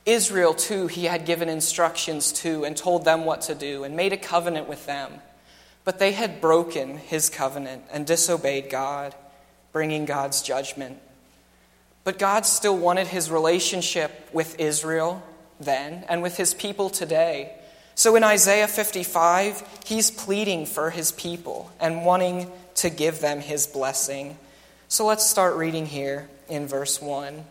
Israel, too, he had given instructions to and told them what to do and made a covenant with them. But they had broken his covenant and disobeyed God, bringing God's judgment. But God still wanted his relationship with Israel then and with his people today. So in Isaiah 55, he's pleading for his people and wanting to give them his blessing. So let's start reading here in verse 1.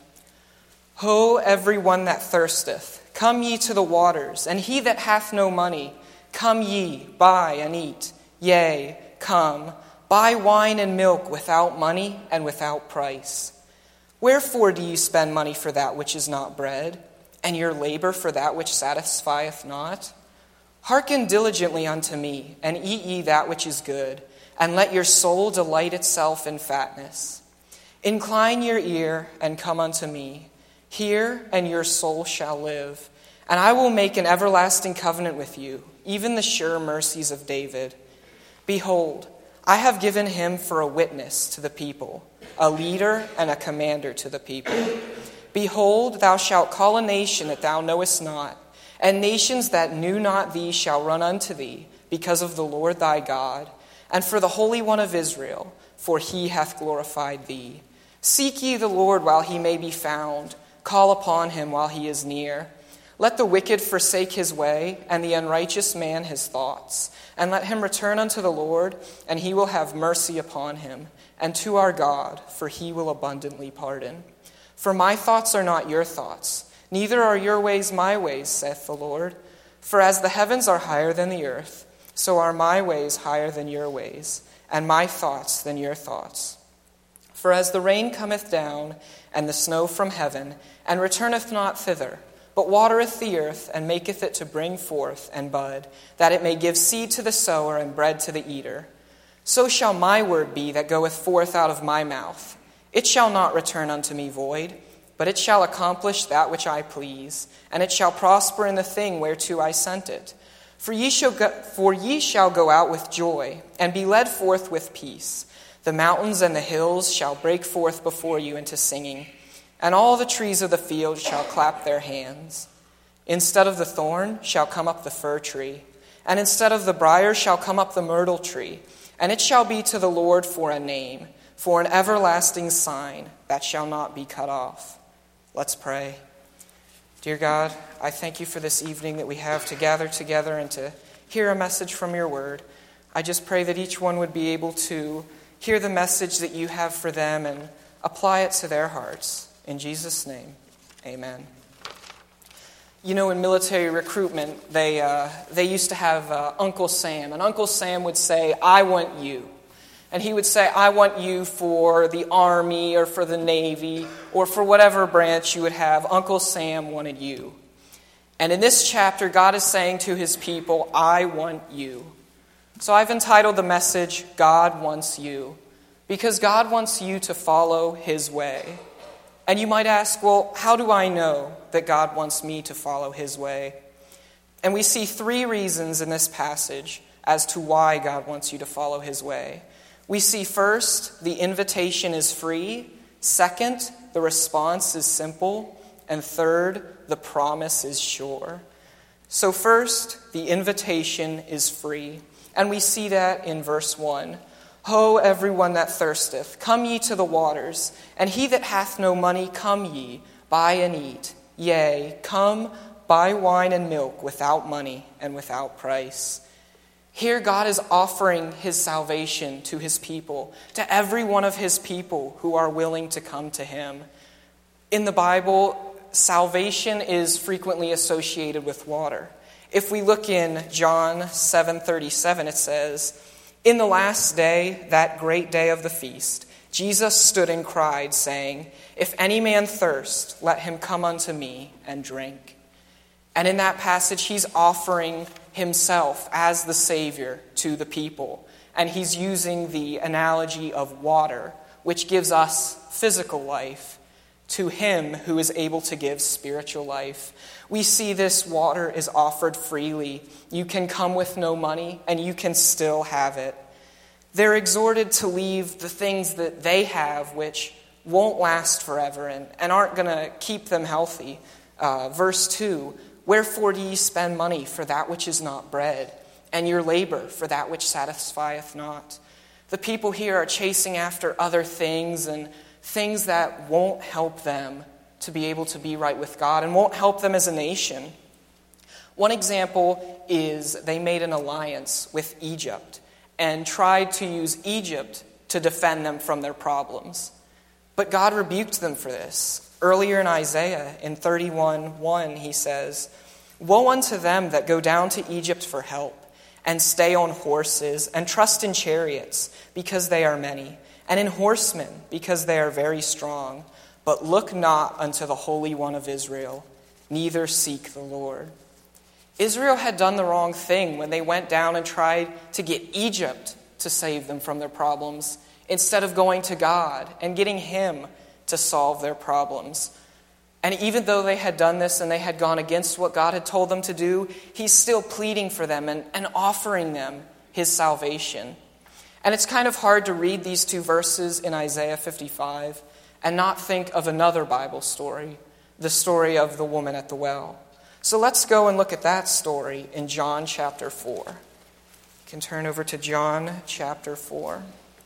Ho, everyone that thirsteth, come ye to the waters, and he that hath no money, come ye, buy and eat. Yea, come, buy wine and milk without money and without price. Wherefore do ye spend money for that which is not bread, and your labor for that which satisfieth not? Hearken diligently unto me, and eat ye that which is good, and let your soul delight itself in fatness. Incline your ear, and come unto me. Hear, and your soul shall live. And I will make an everlasting covenant with you, even the sure mercies of David. Behold, I have given him for a witness to the people, a leader and a commander to the people. Behold, thou shalt call a nation that thou knowest not, and nations that knew not thee shall run unto thee, because of the Lord thy God, and for the Holy One of Israel, for he hath glorified thee. Seek ye the Lord while he may be found, call upon him while he is near. Let the wicked forsake his way, and the unrighteous man his thoughts. And let him return unto the Lord, and he will have mercy upon him, and to our God, for he will abundantly pardon. For my thoughts are not your thoughts, neither are your ways my ways, saith the Lord. For as the heavens are higher than the earth, so are my ways higher than your ways, and my thoughts than your thoughts. For as the rain cometh down, and the snow from heaven, and returneth not thither, but watereth the earth, and maketh it to bring forth and bud, that it may give seed to the sower and bread to the eater. So shall my word be that goeth forth out of my mouth. It shall not return unto me void, but it shall accomplish that which I please, and it shall prosper in the thing whereto I sent it. For ye shall go out with joy, and be led forth with peace. The mountains and the hills shall break forth before you into singing, and all the trees of the field shall clap their hands. Instead of the thorn shall come up the fir tree, and instead of the brier shall come up the myrtle tree, and it shall be to the Lord for a name, for an everlasting sign that shall not be cut off. Let's pray. Dear God, I thank you for this evening that we have to gather together and to hear a message from your word. I just pray that each one would be able to hear the message that you have for them and apply it to their hearts. In Jesus' name, amen. You know, in military recruitment, they used to have Uncle Sam. And Uncle Sam would say, I want you. And he would say, I want you for the Army or for the Navy or for whatever branch you would have. Uncle Sam wanted you. And in this chapter, God is saying to his people, I want you. So I've entitled the message, God Wants You, because God wants you to follow his way. And you might ask, well, how do I know that God wants me to follow his way? And we see three reasons in this passage as to why God wants you to follow his way. We see first, the invitation is free. Second, the response is simple. And third, the promise is sure. So first, the invitation is free. And we see that in verse 1. Ho, everyone that thirsteth, come ye to the waters, and he that hath no money, come ye, buy and eat. Yea, come, buy wine and milk without money and without price. Here God is offering his salvation to his people, to every one of his people who are willing to come to him. In the Bible, salvation is frequently associated with water. If we look in John 7:37, it says, in the last day, that great day of the feast, Jesus stood and cried, saying, if any man thirst, let him come unto me and drink. And in that passage, he's offering himself as the Savior to the people. And he's using the analogy of water, which gives us physical life, to him who is able to give spiritual life. We see this water is offered freely. You can come with no money, and you can still have it. They're exhorted to leave the things that they have, which won't last forever and aren't going to keep them healthy. Verse 2, wherefore do ye spend money for that which is not bread, and your labor for that which satisfieth not? The people here are chasing after other things and things that won't help them to be able to be right with God and won't help them as a nation. One example is they made an alliance with Egypt and tried to use Egypt to defend them from their problems. But God rebuked them for this. Earlier in Isaiah, in 31:1, he says, woe unto them that go down to Egypt for help, and stay on horses, and trust in chariots, because they are many, and in horsemen, because they are very strong. But look not unto the Holy One of Israel, neither seek the Lord. Israel had done the wrong thing when they went down and tried to get Egypt to save them from their problems, instead of going to God and getting Him to solve their problems. And even though they had done this and they had gone against what God had told them to do, He's still pleading for them and offering them His salvation. And it's kind of hard to read these two verses in Isaiah 55 and not think of another Bible story, the story of the woman at the well. So let's go and look at that story in John chapter 4. You can turn over to John chapter 4.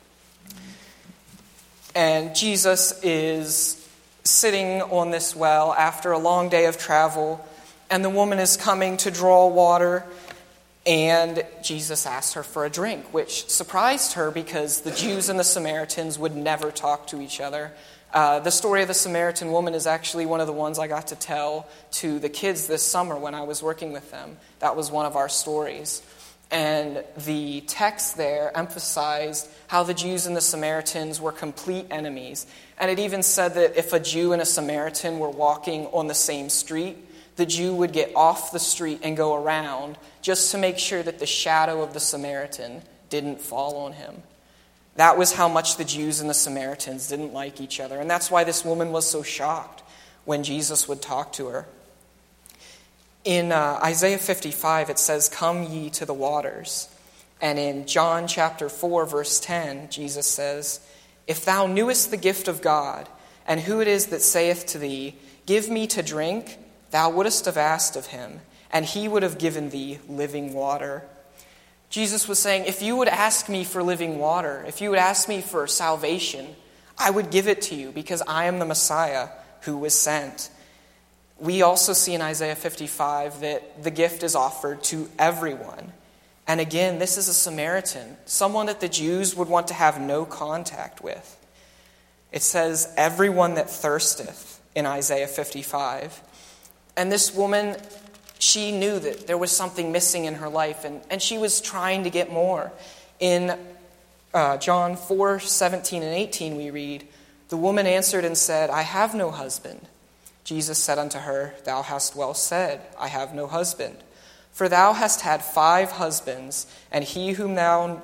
And Jesus is sitting on this well after a long day of travel, and the woman is coming to draw water, and Jesus asks her for a drink, which surprised her because the Jews and the Samaritans would never talk to each other. The story of the Samaritan woman is actually one of the ones I got to tell to the kids this summer when I was working with them. That was one of our stories. And the text there emphasized how the Jews and the Samaritans were complete enemies. And it even said that if a Jew and a Samaritan were walking on the same street, the Jew would get off the street and go around just to make sure that the shadow of the Samaritan didn't fall on him. That was how much the Jews and the Samaritans didn't like each other. And that's why this woman was so shocked when Jesus would talk to her. In Isaiah 55, it says, come ye to the waters. And in John chapter 4, verse 10, Jesus says, if thou knewest the gift of God, and who it is that saith to thee, give me to drink, thou wouldest have asked of him, and he would have given thee living water. Jesus was saying, if you would ask me for living water, if you would ask me for salvation, I would give it to you because I am the Messiah who was sent. We also see in Isaiah 55 that the gift is offered to everyone. And again, this is a Samaritan, someone that the Jews would want to have no contact with. It says, everyone that thirsteth in Isaiah 55. And this woman, she knew that there was something missing in her life, and she was trying to get more. In John 4, 17 and 18 we read, the woman answered and said, I have no husband. Jesus said unto her, thou hast well said, I have no husband. For thou hast had 5 husbands, and he whom thou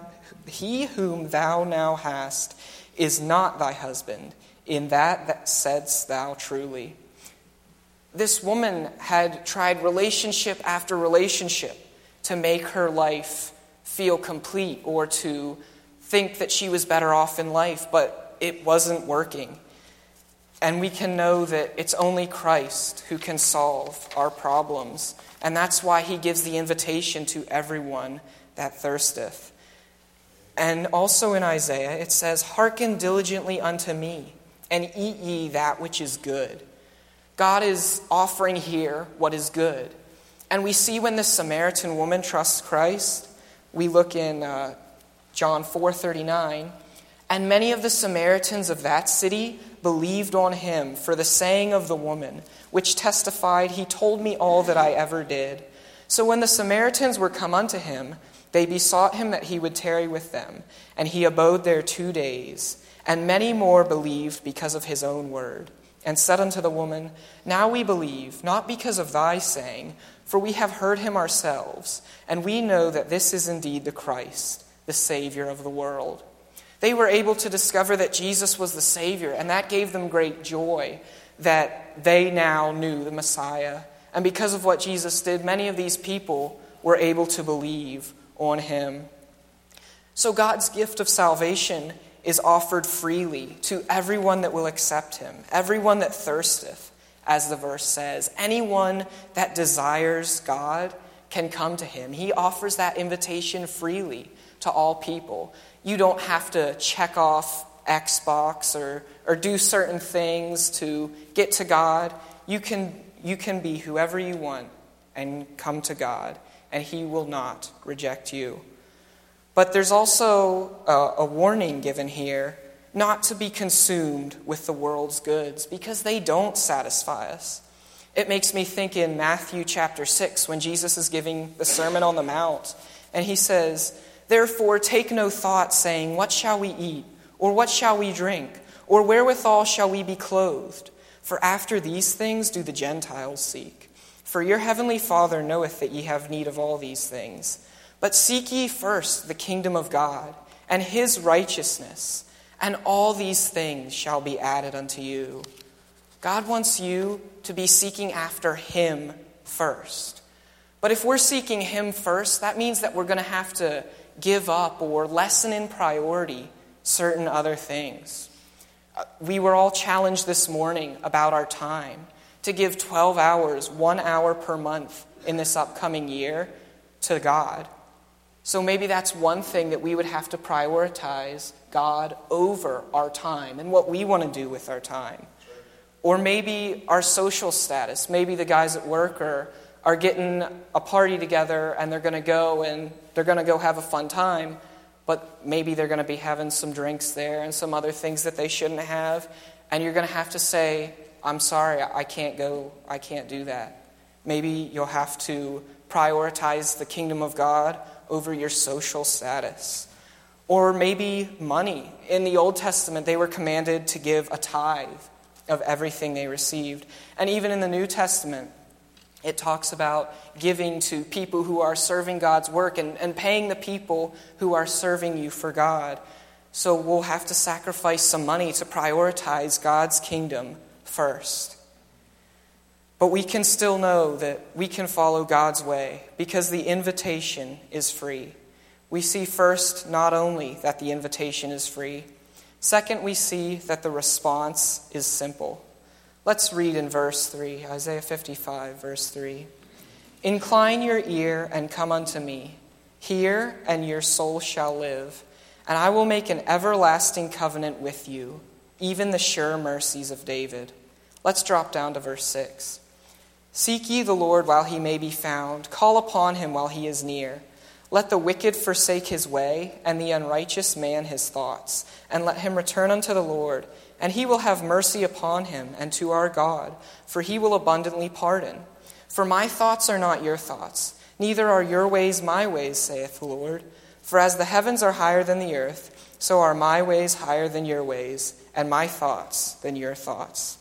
now hast is not thy husband. In that saidst thou truly. This woman had tried relationship after relationship to make her life feel complete or to think that she was better off in life, but it wasn't working. And we can know that it's only Christ who can solve our problems. And that's why he gives the invitation to everyone that thirsteth. And also in Isaiah, it says, hearken diligently unto me, and eat ye that which is good. God is offering here what is good. And we see when the Samaritan woman trusts Christ, we look in John 4:39, and many of the Samaritans of that city believed on him for the saying of the woman, which testified, he told me all that I ever did. So when the Samaritans were come unto him, they besought him that he would tarry with them. And he abode there 2 days. And many more believed because of his own word. And said unto the woman, now we believe, not because of thy saying, for we have heard him ourselves, and we know that this is indeed the Christ, the Savior of the world. They were able to discover that Jesus was the Savior, and that gave them great joy that they now knew the Messiah. And because of what Jesus did, many of these people were able to believe on him. So God's gift of salvation is offered freely to everyone that will accept him, everyone that thirsteth as the verse says. Anyone that desires God can come to him. He offers that invitation freely to all people. You don't have to check off Xbox or do certain things to get to God. You can be whoever you want and come to God, and he will not reject you. But there's also a warning given here not to be consumed with the world's goods, because they don't satisfy us. It makes me think in Matthew chapter 6 when Jesus is giving the Sermon on the Mount, and he says, "Therefore take no thought, saying, 'What shall we eat?' Or 'What shall we drink?' Or 'Wherewithal shall we be clothed?' For after these things do the Gentiles seek. For your heavenly Father knoweth that ye have need of all these things. But seek ye first the kingdom of God, and his righteousness, and all these things shall be added unto you." God wants you to be seeking after him first. But if we're seeking him first, that means that we're going to have to give up or lessen in priority certain other things. We were all challenged this morning about our time to give 12 hours, 1 hour per month in this upcoming year to God. So maybe that's one thing that we would have to prioritize God over our time and what we want to do with our time. Or maybe our social status. Maybe the guys at work are getting a party together and they're going to go have a fun time, but maybe they're going to be having some drinks there and some other things that they shouldn't have, and you're going to have to say, "I'm sorry, I can't go, I can't do that." Maybe you'll have to prioritize the kingdom of God over your social status. Or maybe money. In the Old Testament, they were commanded to give a tithe of everything they received. And even in the New Testament, it talks about giving to people who are serving God's work and paying the people who are serving you for God. So we'll have to sacrifice some money to prioritize God's kingdom first. But we can still know that we can follow God's way because the invitation is free. We see first not only that the invitation is free, second, we see that the response is simple. Let's read in verse 3, Isaiah 55, verse 3. "Incline your ear and come unto me. Hear, and your soul shall live. And I will make an everlasting covenant with you, even the sure mercies of David." Let's drop down to verse 6. "Seek ye the Lord while he may be found. Call upon him while he is near. Let the wicked forsake his way, and the unrighteous man his thoughts. And let him return unto the Lord, and he will have mercy upon him, and to our God, for he will abundantly pardon. For my thoughts are not your thoughts, neither are your ways my ways, saith the Lord. For as the heavens are higher than the earth, so are my ways higher than your ways, and my thoughts than your thoughts."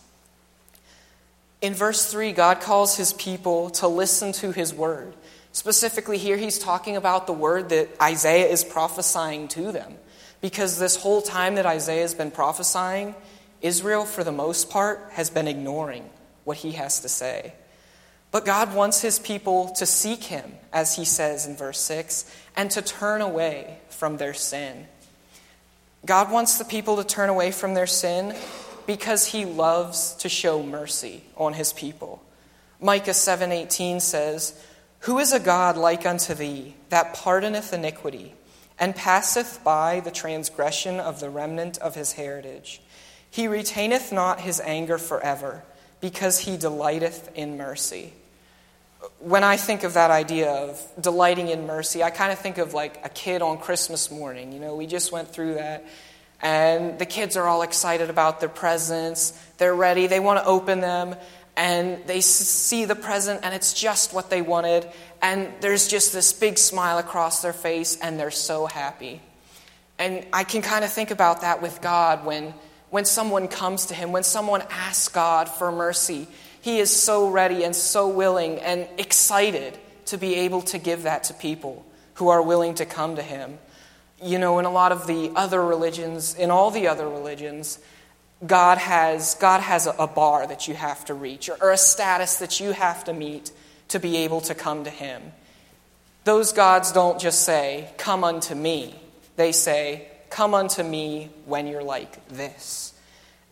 In verse 3, God calls his people to listen to his word. Specifically here, he's talking about the word that Isaiah is prophesying to them. Because this whole time that Isaiah has been prophesying, Israel, for the most part, has been ignoring what he has to say. But God wants his people to seek him, as he says in verse 6, and to turn away from their sin. God wants the people to turn away from their sin because he loves to show mercy on his people. Micah 7:18 says, "Who is a God like unto thee, that pardoneth iniquity, and passeth by the transgression of the remnant of his heritage? He retaineth not his anger forever, because he delighteth in mercy." When I think of that idea of delighting in mercy, I kind of think of like a kid on Christmas morning. You know, we just went through that. And the kids are all excited about their presents. They're ready. They want to open them. And they see the present, and it's just what they wanted. And there's just this big smile across their face, and they're so happy. And I can kind of think about that with God when someone comes to him, when someone asks God for mercy. He is so ready and so willing and excited to be able to give that to people who are willing to come to him. You know, in a lot of the other religions, in all the other religions, God has a bar that you have to reach or a status that you have to meet to be able to come to him. Those gods don't just say, "Come unto me." They say, "Come unto me when you're like this."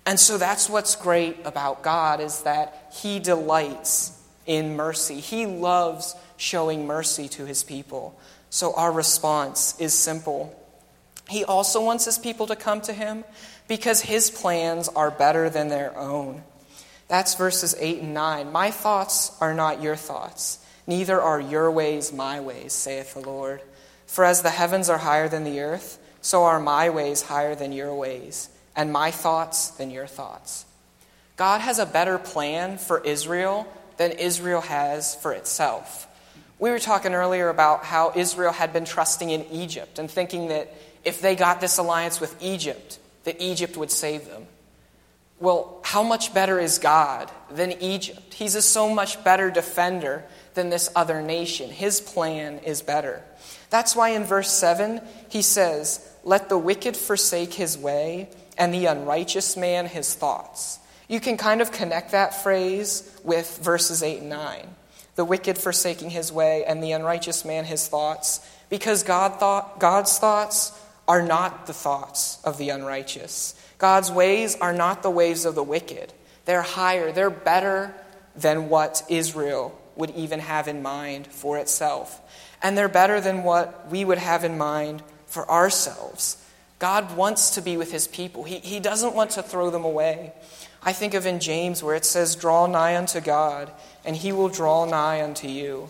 And so that's what's great about God, is that he delights in mercy. He loves showing mercy to his people. So our response is simple. He also wants his people to come to him because his plans are better than their own. That's verses 8 and 9. My thoughts are not your thoughts, neither are your ways my ways, saith the Lord. For as the heavens are higher than the earth, so are my ways higher than your ways, and my thoughts than your thoughts. God has a better plan for Israel than Israel has for itself. We were talking earlier about how Israel had been trusting in Egypt and thinking that if they got this alliance with Egypt, that Egypt would save them. Well, how much better is God than Egypt? He's a so much better defender than this other nation. His plan is better. That's why in verse 7 he says, let the wicked forsake his way, and the unrighteous man his thoughts. You can kind of connect that phrase with verses 8 and 9. The wicked forsaking his way, and the unrighteous man his thoughts, because God's thoughts are not the thoughts of the unrighteous. God's ways are not the ways of the wicked. They're higher, they're better than what Israel would even have in mind for itself. And they're better than what we would have in mind for ourselves. God wants to be with his people. He doesn't want to throw them away. I think of in James where it says, draw nigh unto God, and he will draw nigh unto you.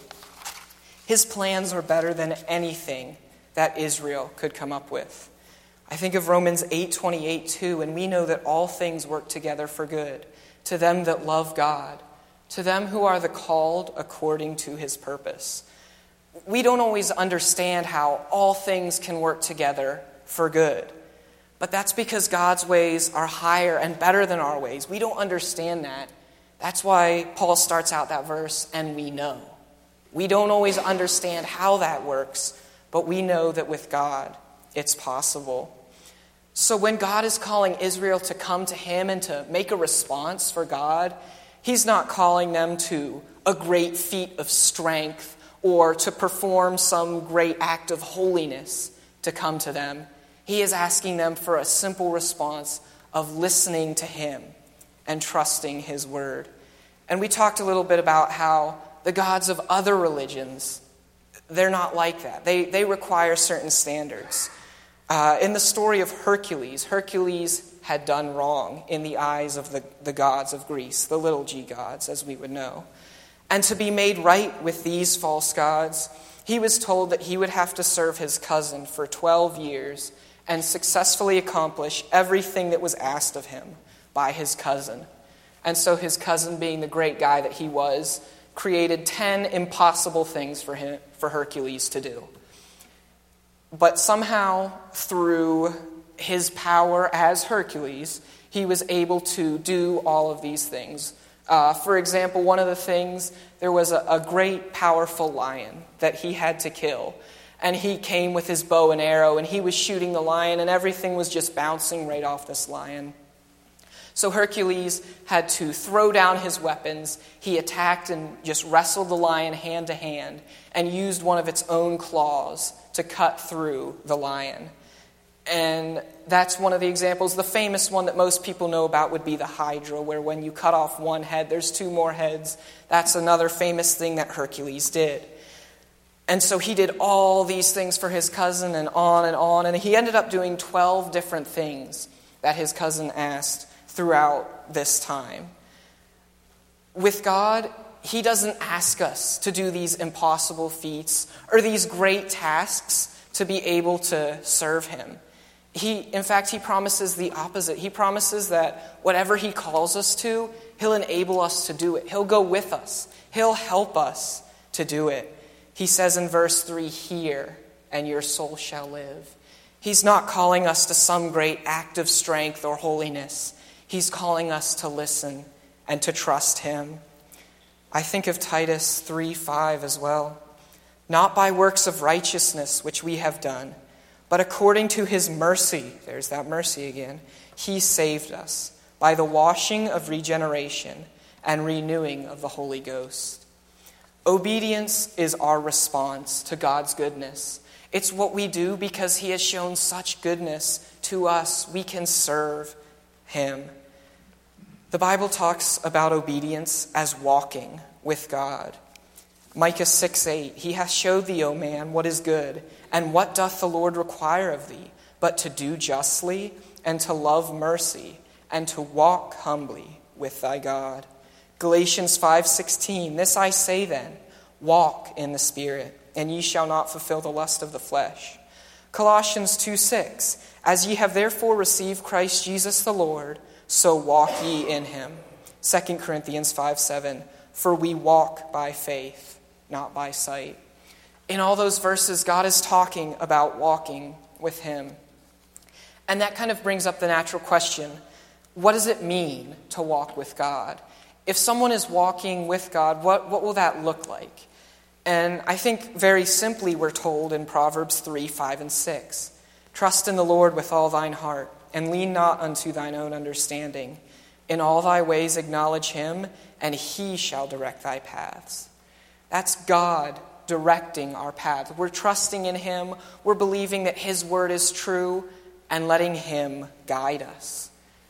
His plans are better than anything that Israel could come up with. I think of Romans 8:28 too, and we know that all things work together for good, to them that love God, to them who are the called according to his purpose. We don't always understand how all things can work together for good. But that's because God's ways are higher and better than our ways. We don't understand that. That's why Paul starts out that verse, and we know. We don't always understand how that works, but we know that with God, it's possible. So when God is calling Israel to come to him and to make a response for God, he's not calling them to a great feat of strength or to perform some great act of holiness to come to them. He is asking them for a simple response of listening to him and trusting his word. And we talked a little bit about how the gods of other religions, they're not like that. They require certain standards. In the story of Hercules had done wrong in the eyes of the gods of Greece, the little g gods, as we would know. And to be made right with these false gods, he was told that he would have to serve his cousin for 12 years and successfully accomplish everything that was asked of him by his cousin. And so his cousin, being the great guy that he was, created 10 impossible things for Hercules to do. But somehow, through his power as Hercules, he was able to do all of these things. For example, one of the things, there was a great, powerful lion that he had to kill. And he came with his bow and arrow, and he was shooting the lion, and everything was just bouncing right off this lion. So Hercules had to throw down his weapons. He attacked and just wrestled the lion hand to hand and used one of its own claws to cut through the lion. And that's one of the examples. The famous one that most people know about would be the Hydra, where when you cut off one head, there's 2 more heads. That's another famous thing that Hercules did. And so he did all these things for his cousin and on, and he ended up doing 12 different things that his cousin asked throughout this time. With God, he doesn't ask us to do these impossible feats or these great tasks to be able to serve him. In fact, he promises the opposite. He promises that whatever he calls us to, he'll enable us to do it. He'll go with us. He'll help us to do it. He says in verse 3, hear, and your soul shall live. He's not calling us to some great act of strength or holiness. He's calling us to listen and to trust him. I think of Titus 3:5 as well. Not by works of righteousness which we have done, but according to his mercy, there's that mercy again, he saved us by the washing of regeneration and renewing of the Holy Ghost. Obedience is our response to God's goodness. It's what we do because he has shown such goodness to us. We can serve him. The Bible talks about obedience as walking with God. Micah 6:8, he hath showed thee, O man, what is good, and what doth the Lord require of thee, but to do justly, and to love mercy, and to walk humbly with thy God. Galatians 5:16, this I say then, walk in the Spirit, and ye shall not fulfill the lust of the flesh. Colossians 2:6, as ye have therefore received Christ Jesus the Lord, so walk ye in him. 2 Corinthians 5:7, for we walk by faith, not by sight. In all those verses, God is talking about walking with him. And that kind of brings up the natural question, what does it mean to walk with God? If someone is walking with God, what will that look like? And I think very simply we're told in Proverbs 3:5 and 6, trust in the Lord with all thine heart, and lean not unto thine own understanding. In all thy ways acknowledge him, and he shall direct thy paths. That's God directing our path. We're trusting in him. We're believing that his word is true and letting him guide us.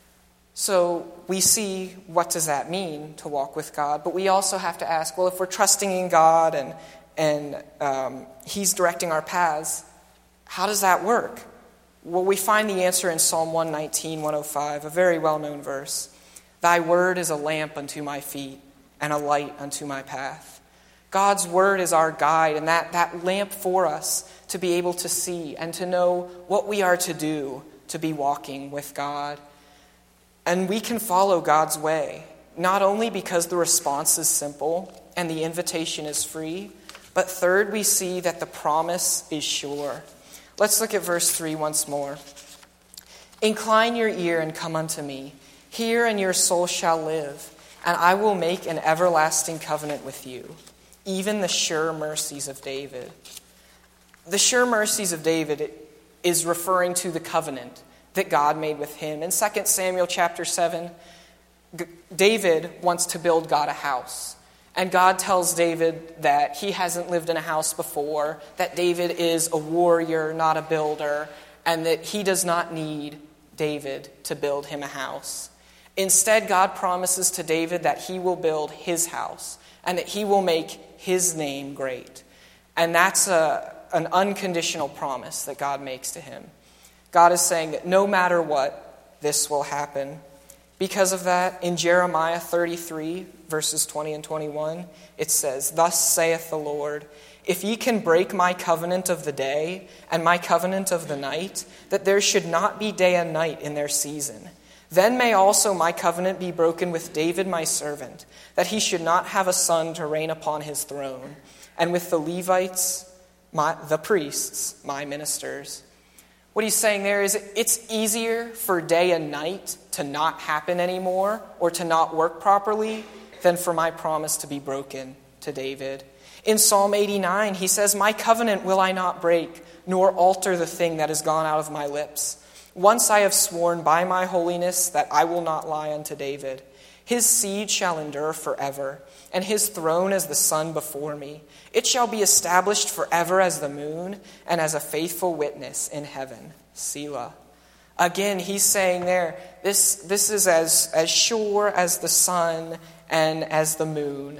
So we see, what does that mean to walk with God? But we also have to ask, well, if we're trusting in God and he's directing our paths, how does that work? Well, we find the answer in Psalm 119, 105, a very well-known verse. Thy word is a lamp unto my feet and a light unto my path. God's word is our guide, and that lamp for us to be able to see and to know what we are to do to be walking with God. And we can follow God's way, not only because the response is simple and the invitation is free, but third, we see that the promise is sure. Let's look at verse 3 once more. Incline your ear and come unto me. Hear, and your soul shall live, and I will make an everlasting covenant with you, even the sure mercies of David. The sure mercies of David is referring to the covenant that God made with him. In 2 Samuel chapter 7, David wants to build God a house. And God tells David that he hasn't lived in a house before, that David is a warrior, not a builder, and that he does not need David to build him a house. Instead, God promises to David that he will build his house and that he will make his name great. And that's an unconditional promise that God makes to him. God is saying that no matter what, this will happen. Because of that, in Jeremiah 33, verses 20 and 21, it says, thus saith the Lord, if ye can break my covenant of the day and my covenant of the night, that there should not be day and night in their season, then may also my covenant be broken with David my servant, that he should not have a son to reign upon his throne, and with the Levites, the priests, my ministers. What he's saying there is it's easier for day and night to not happen anymore or to not work properly than for my promise to be broken to David. In Psalm 89, he says, my covenant will I not break, nor alter the thing that has gone out of my lips. Once I have sworn by my holiness that I will not lie unto David. His seed shall endure forever, and his throne as the sun before me. It shall be established forever as the moon, and as a faithful witness in heaven. Selah. Again, he's saying there, this is as sure as the sun and as the moon,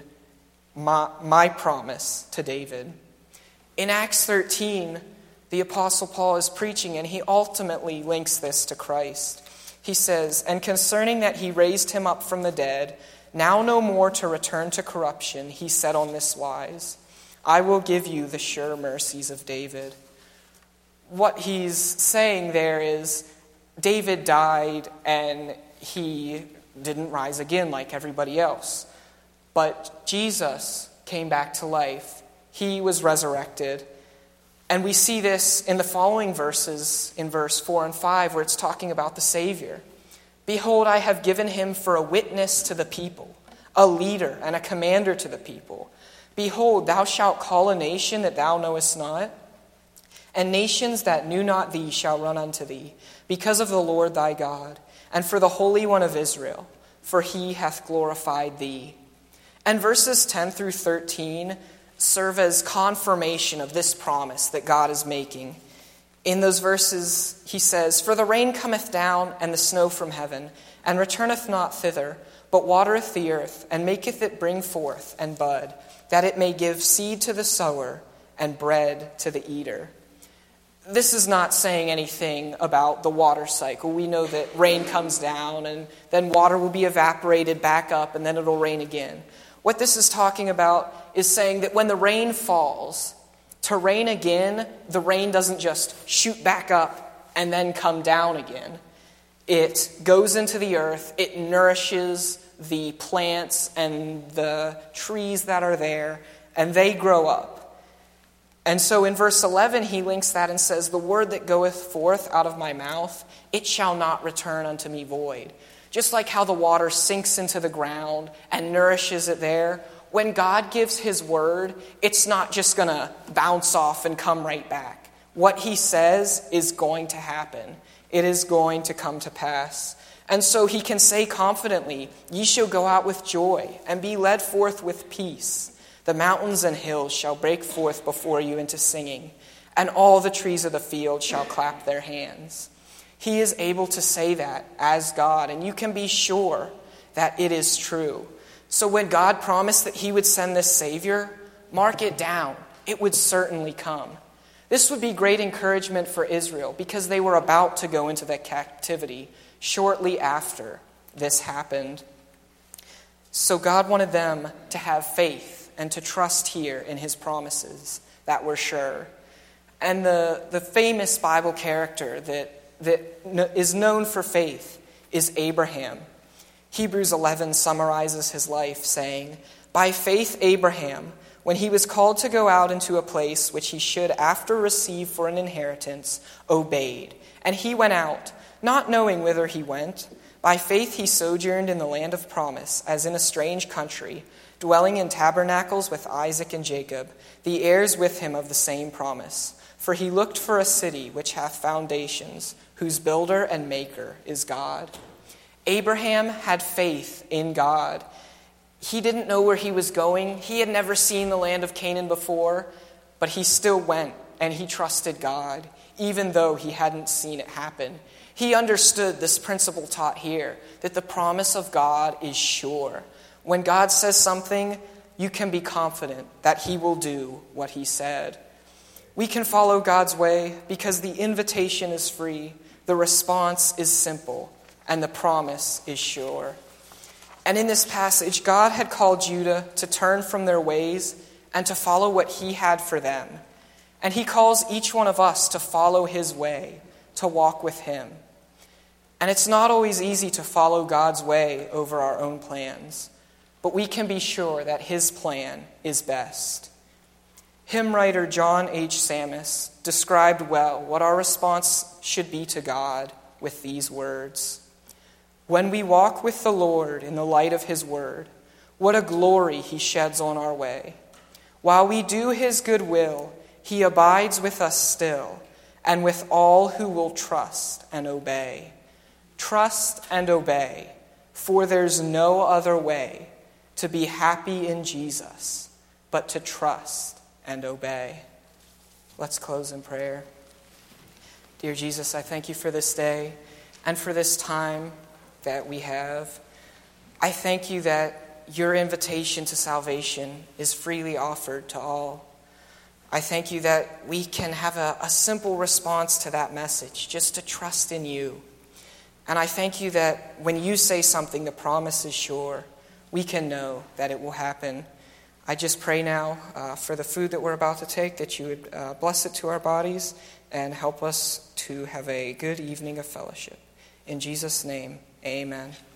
my promise to David. In Acts 13, the Apostle Paul is preaching, and he ultimately links this to Christ. He says, and concerning that he raised him up from the dead, now no more to return to corruption, he said on this wise, I will give you the sure mercies of David. What he's saying there is, David died and he didn't rise again like everybody else. But Jesus came back to life. He was resurrected. And we see this in the following verses, in verse 4 and 5, where it's talking about the Savior. Behold, I have given him for a witness to the people, a leader and a commander to the people. Behold, thou shalt call a nation that thou knowest not, and nations that knew not thee shall run unto thee, because of the Lord thy God, and for the Holy One of Israel, for he hath glorified thee. And verses 10 through 13 serve as confirmation of this promise that God is making. In those verses, he says, for the rain cometh down and the snow from heaven, and returneth not thither, but watereth the earth, and maketh it bring forth and bud, that it may give seed to the sower and bread to the eater. This is not saying anything about the water cycle. We know that rain comes down and then water will be evaporated back up and then it'll rain again. What this is talking about is saying that when the rain falls, to rain again, the rain doesn't just shoot back up and then come down again. It goes into the earth, it nourishes the plants and the trees that are there, and they grow up. And so in verse 11, he links that and says, the word that goeth forth out of my mouth, it shall not return unto me void. Just like how the water sinks into the ground and nourishes it there, when God gives his word, it's not just going to bounce off and come right back. What he says is going to happen. It is going to come to pass. And so he can say confidently, ye shall go out with joy and be led forth with peace. The mountains and hills shall break forth before you into singing, and all the trees of the field shall clap their hands. He is able to say that as God, and you can be sure that it is true. So when God promised that he would send this Savior, mark it down. It would certainly come. This would be great encouragement for Israel because they were about to go into that captivity shortly after this happened. So God wanted them to have faith and to trust here in his promises that were sure. And the famous Bible character that is known for faith is Abraham. Hebrews 11 summarizes his life saying, by faith Abraham, when he was called to go out into a place which he should after receive for an inheritance, obeyed. And he went out, not knowing whither he went. By faith he sojourned in the land of promise, as in a strange country, dwelling in tabernacles with Isaac and Jacob, the heirs with him of the same promise. For he looked for a city which hath foundations, whose builder and maker is God. Abraham had faith in God. He didn't know where he was going. He had never seen the land of Canaan before, but he still went and he trusted God, even though he hadn't seen it happen. He understood this principle taught here, that the promise of God is sure. When God says something, you can be confident that he will do what he said. We can follow God's way because the invitation is free, the response is simple, and the promise is sure. And in this passage, God had called Judah to turn from their ways and to follow what he had for them. And he calls each one of us to follow his way, to walk with him. And it's not always easy to follow God's way over our own plans, but we can be sure that his plan is best. Hymn writer John H. Sammis described well what our response should be to God with these words. When we walk with the Lord in the light of his word, what a glory he sheds on our way. While we do his good will, he abides with us still, and with all who will trust and obey. Trust and obey, for there's no other way to be happy in Jesus but to trust and obey. Let's close in prayer. Dear Jesus, I thank you for this day and for this time that we have. I thank you that your invitation to salvation is freely offered to all. I thank you that we can have a simple response to that message, just to trust in you. And I thank you that when you say something, the promise is sure. We can know that it will happen. I just pray now for the food that we're about to take, that you would bless it to our bodies and help us to have a good evening of fellowship. In Jesus' name, amen.